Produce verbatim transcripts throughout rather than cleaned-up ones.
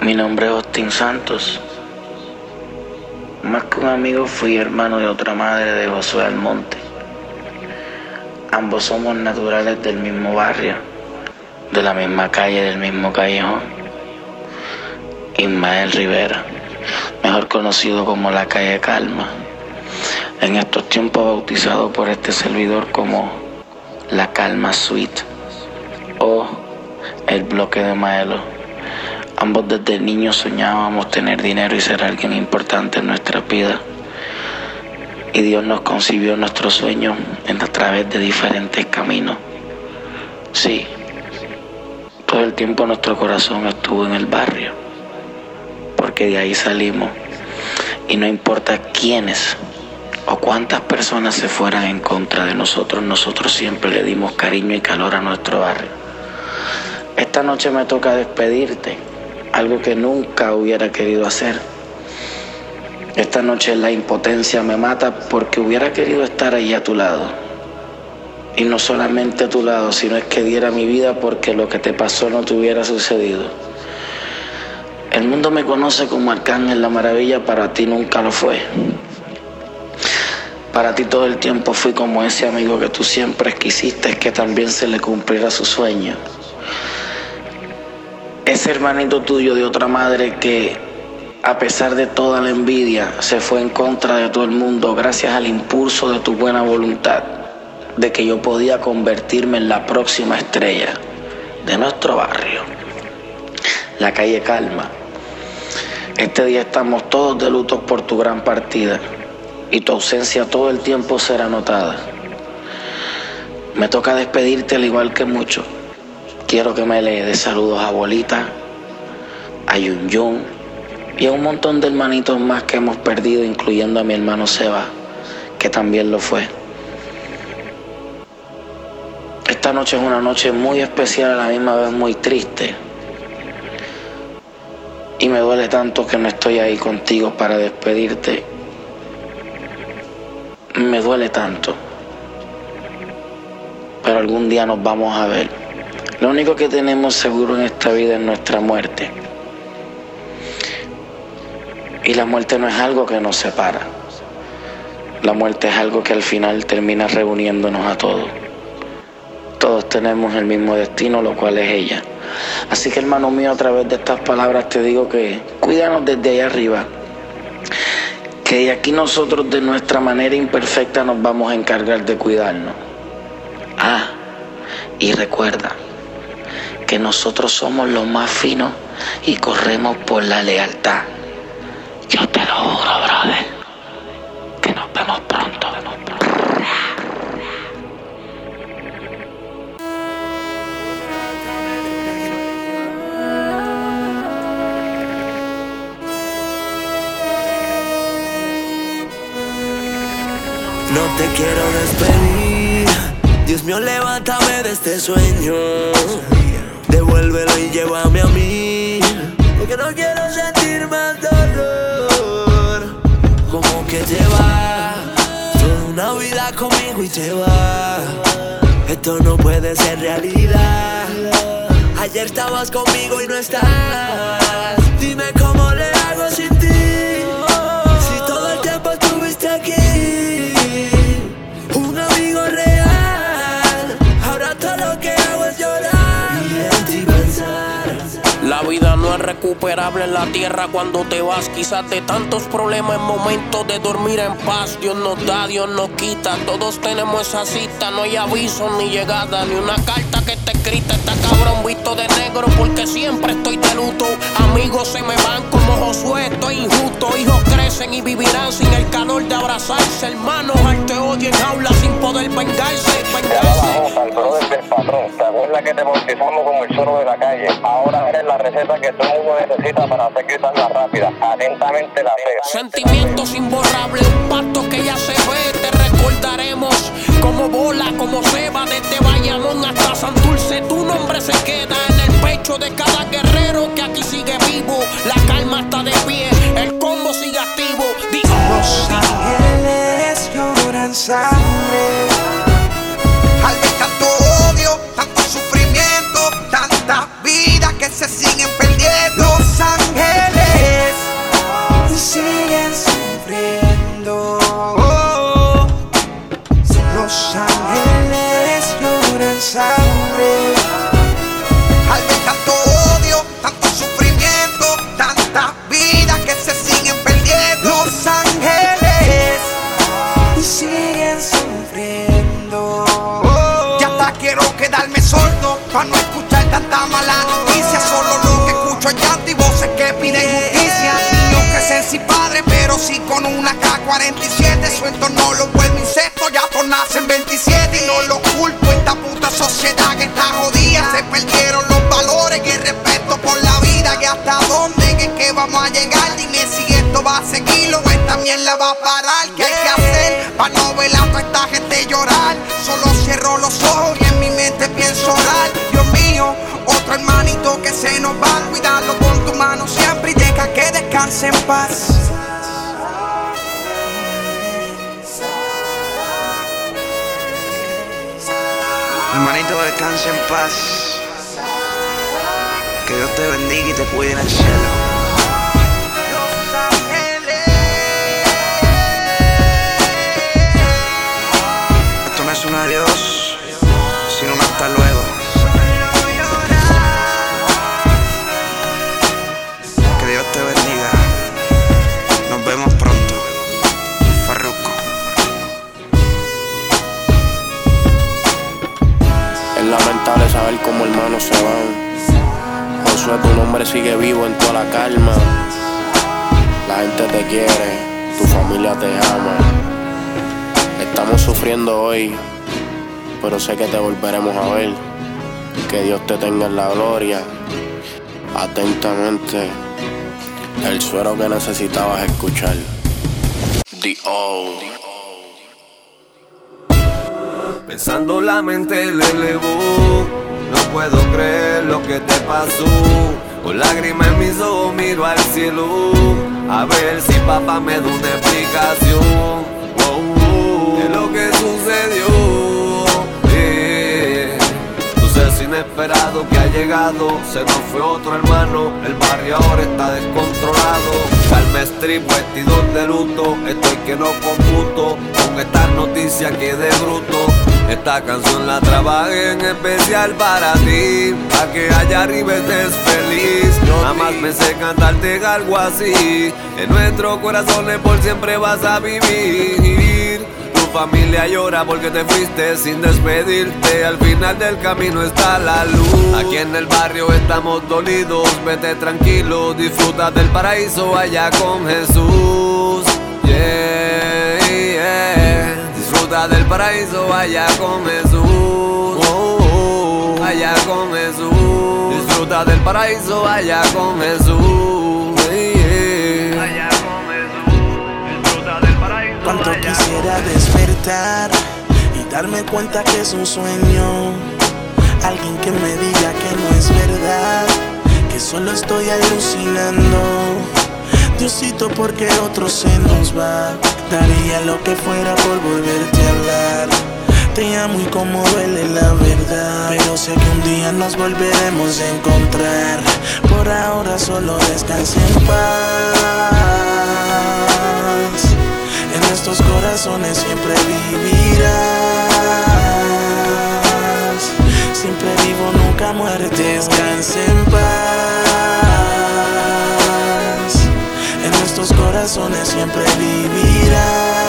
Mi nombre es Austin Santos. Más que un amigo, fui hermano de otra madre de Josué Almonte. Ambos somos naturales del mismo barrio, de la misma calle, del mismo callejón. Ismael Rivera, mejor conocido como la calle Calma. En estos tiempos bautizado por este servidor como la Calma Suite o el bloque de Maelo. Ambos desde niños soñábamos tener dinero y ser alguien importante en nuestra vida. Y Dios nos concibió nuestros sueños a través de diferentes caminos. Sí, todo el tiempo nuestro corazón estuvo en el barrio, porque de ahí salimos. Y no importa quiénes o cuántas personas se fueran en contra de nosotros, nosotros siempre le dimos cariño y calor a nuestro barrio. Esta noche me toca despedirte, algo que nunca hubiera querido hacer. Esta noche la impotencia me mata porque hubiera querido estar ahí a tu lado. Y no solamente a tu lado, sino es que diera mi vida porque lo que te pasó no te hubiera sucedido. El mundo me conoce como Arcángel la Maravilla, para ti nunca lo fue. Para ti todo el tiempo fui como ese amigo que tú siempre quisiste que también se le cumpliera su sueño. Ese hermanito tuyo de otra madre que, a pesar de toda la envidia, se fue en contra de todo el mundo gracias al impulso de tu buena voluntad, de que yo podía convertirme en la próxima estrella de nuestro barrio, la calle Calma. Este día estamos todos de luto por tu gran partida y tu ausencia todo el tiempo será notada. Me toca despedirte al igual que muchos. Quiero que me le des saludos a Bolita, a Yun Yun y a un montón de hermanitos más que hemos perdido, incluyendo a mi hermano Seba, que también lo fue. Esta noche es una noche muy especial, a la misma vez muy triste. Y me duele tanto que no estoy ahí contigo para despedirte. Me duele tanto. Pero algún día nos vamos a ver. Lo único que tenemos seguro en esta vida es nuestra muerte. Y la muerte no es algo que nos separa. La muerte es algo que al final termina reuniéndonos a todos. Todos tenemos el mismo destino, lo cual es ella. Así que, hermano mío, a través de estas palabras te digo que cuídanos desde allá arriba. Que de aquí nosotros, de nuestra manera imperfecta, nos vamos a encargar de cuidarnos. Ah, y recuerda que nosotros somos los más finos y corremos por la lealtad. Yo te lo juro, brother, que nos vemos pronto, vemos pronto. No te quiero despedir, Dios mío, levántame de este sueño. Devuélvelo y llévame a mí, porque no quiero sentir más dolor. Como que te va, toda una vida conmigo y te va. Esto no puede ser realidad. Ayer estabas conmigo y no estás. Dime cómo le hago sin ti, si todo el tiempo estuviste aquí. Un amigo real, ahora todo lo que hago es llorar. La vida no es recuperable en la tierra cuando te vas. Quizás de tantos problemas en momentos de dormir en paz. Dios nos da, Dios nos quita. Todos tenemos esa cita. No hay aviso ni llegada, ni una carta que esté escrita. Está cabrón visto de negro porque siempre estoy de luto. Amigos se me van como Josué, estoy injusto. Hijos crecen y vivirán sin el calor de abrazarse. Hermanos al te odio en jaula sin poder vengarse, vengarse. Al brother del patrón, ¿te acuerdas que te bautizamos como el zorro de la calle? Ahora eres la receta que todo el mundo necesita para hacer gritarla rápida. Atentamente, la fe. Sentimientos imborrables, un pacto que ya se ve. Te recordaremos como Bola, como Seba, desde Bayamón hasta Santurce. Tu nombre se queda en el pecho de cada guerrero que aquí sigue vivo. La calma está de pie, el combo sigue activo. Dios, los ángeles lloran sangre. Al ver tanto odio, tanto sufrimiento, tanta vida que se siguen perdiendo. Los ángeles mucho llanto y voces que piden justicia. Niños crecen sin padre, pero sí con una K cuarenta y siete. Su entorno lo vuelve insecto, ya todos nacen veintisiete. Y no lo culpo, esta puta sociedad que está jodida. Se perdieron los valores y el respeto por la vida. Que hasta dónde, que, que vamos a llegar. Dime si esto va a seguir o esta mierda va a parar. ¿Qué hay que hacer para no ver a toda esta gente llorar? Solo cierro los ojos y en mi mente pienso orar. Dios mío, otro hermanito que se nos va. Cuidarlo con tu mano siempre y deja que descanse en paz. Hermanito, descanse en paz. Que Dios te bendiga y te cuide en el cielo. Esto no es un adiós, sino un hasta luego. Que Dios te bendiga. Nos vemos pronto. Farruko. Es lamentable saber cómo hermanos se van. Josué, tu nombre sigue vivo en toda la calma. La gente te quiere, tu familia te ama. Estamos sufriendo hoy, pero sé que te volveremos a ver. Que Dios te tenga en la gloria. Atentamente, el suero que necesitabas escuchar. The Old. Pensando la mente le elevó. No puedo creer lo que te pasó. Con lágrimas en mis ojos miro al cielo. A ver si papá me da una explicación. Oh, oh, de lo que sucedió. Yeah. Suceso inesperado que ha llegado. Se nos fue otro hermano. El barrio ahora está descontrolado. Calma strip vestido de luto. Estoy que no computo. Con esta noticia quedé bruto. Esta canción la trabajé en especial para ti, pa' que allá arriba estés feliz. Jamás pensé cantarte algo así. En nuestros corazones por siempre vas a vivir. Tu familia llora porque te fuiste sin despedirte. Al final del camino está la luz. Aquí en el barrio estamos dolidos. Vete tranquilo, disfruta del paraíso allá con Jesús. Yeah, yeah. Disfruta del paraíso allá con Jesús. Oh, oh, allá con Jesús. Disfruta del paraíso allá con Jesús. Yeah. Allá con Jesús. Disfruta del paraíso. Cuánto quisiera despertar y darme cuenta que es un sueño. Alguien que me diga que no es verdad, que solo estoy alucinando. Diosito, porque otro se nos va. Daría lo que fuera por volverte a hablar. Te amo y como duele la verdad, pero sé que un día nos volveremos a encontrar. Por ahora solo descansa en paz. En nuestros corazones siempre vivirás. Siempre vivo, nunca muerte. Descansa en paz. En nuestros corazones siempre vivirás.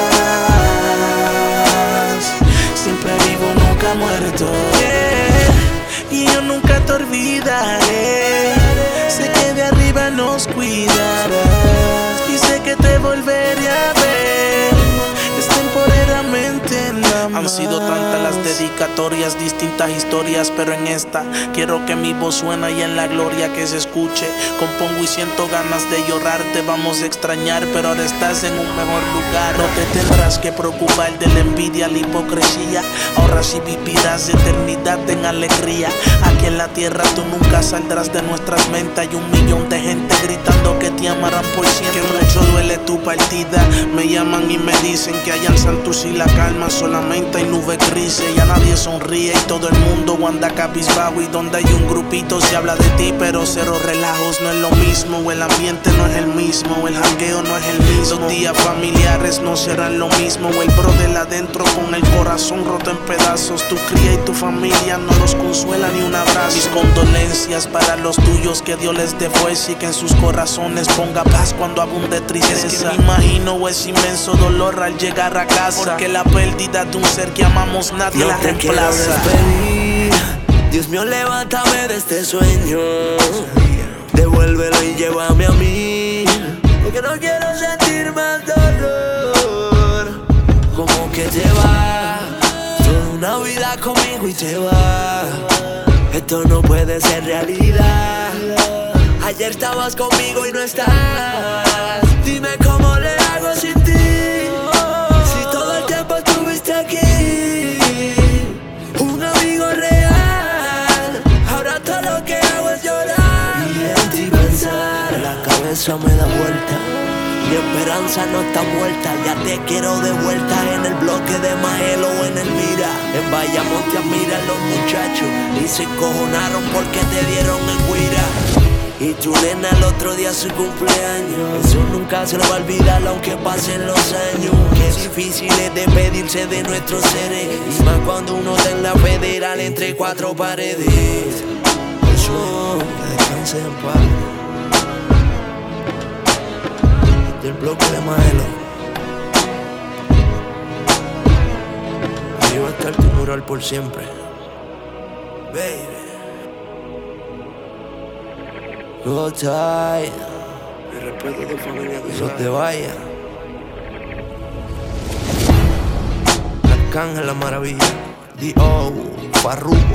Siempre vivo, nunca muerto. Yeah. Y yo nunca te olvidaré. Sé que de arriba nos cuidarás. Y sé que te volveré a ver. Es temporalmente nada más. Han sido tantas las dedicatorias, distintas historias, pero en esta quiero que mi voz suena y en la gloria que se escuche. Compongo y siento ganas de llorar. Te vamos a extrañar, pero ahora estás en un mejor lugar. No te tendrás que preocupar de la envidia, la hipocresía. Ahora sí vivirás eternidad en alegría. Aquí en la tierra tú nunca saldrás de nuestras mentes. Hay un millón de gente gritando que te amarán por siempre. Que mucho duele tu partida. Me llaman y me dicen que hayan santos y la calma. Solamente hay nubes grises, ya nadie sonríe y todo el mundo anda cabizbajo. Y donde hay un grupito se habla de ti, pero cero relajos. No es lo mismo, el ambiente no es el mismo, el jangueo no es el mismo. Los días familiares no serán lo mismo. El brother adentro con el corazón roto en pedazos. Tu cría y tu familia no los consuela ni un abrazo. Mis condolencias para los tuyos, que Dios les dé fuerza y que en sus corazones ponga paz cuando abunde tristeza. Es que me imagino ese inmenso dolor al llegar a casa, porque la pérdida de un ser que amamos nadie no la te reemplaza. Quiero despedir. Dios mío, levántame de este sueño. De devuélvelo y llévame a mí, porque no quiero sentir más dolor. Como que te vas, toda una vida conmigo y te vas. Esto no puede ser realidad. Ayer estabas conmigo y no estás. Dime cómo le hago sin ti, si todo el tiempo estuviste aquí. Un amigo real, ahora todo lo que hago es llorar. Y en ti pensar, la cabeza me da vuelta. Mi esperanza no está muerta, ya te quiero de vuelta. En el bloque de Maelo o en el Mira. En Bayamón te admiran los muchachos y se encojonaron porque te dieron en guira. Y tu nena el otro día su cumpleaños, eso nunca se lo va a olvidar aunque pasen los años. Qué difícil es despedirse de nuestros seres, y más cuando uno está en la federal entre cuatro paredes. Eso, que descanse en paz. Del bloque de Maelo, ahí va a estar tu mural por siempre, baby. Go tight, y respeto a tu familia, que no te vaya. Arcángel la maravilla, D O, Farruko,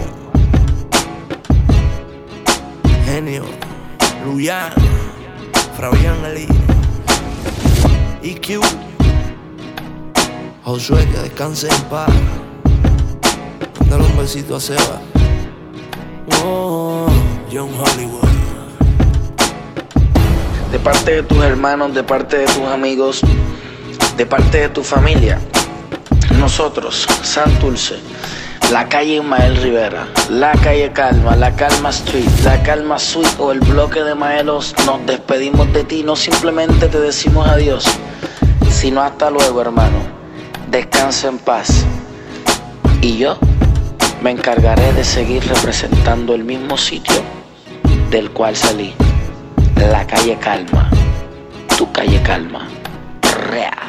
Genio, Luyan, Fabián Ali, E Q, Josué, que descanse en paz. Mándale un besito a Seba. Oh, John Hollywood. De parte de tus hermanos, de parte de tus amigos, de parte de tu familia, nosotros, Santurce, la calle Ismael Rivera, la calle Calma, la Calma Street, la Calma Suite o el bloque de Maelos, nos despedimos de ti. No simplemente te decimos adiós, sino hasta luego, hermano. Descansa en paz. Y yo me encargaré de seguir representando el mismo sitio del cual salí. La calle Calma, tu calle Calma. Real.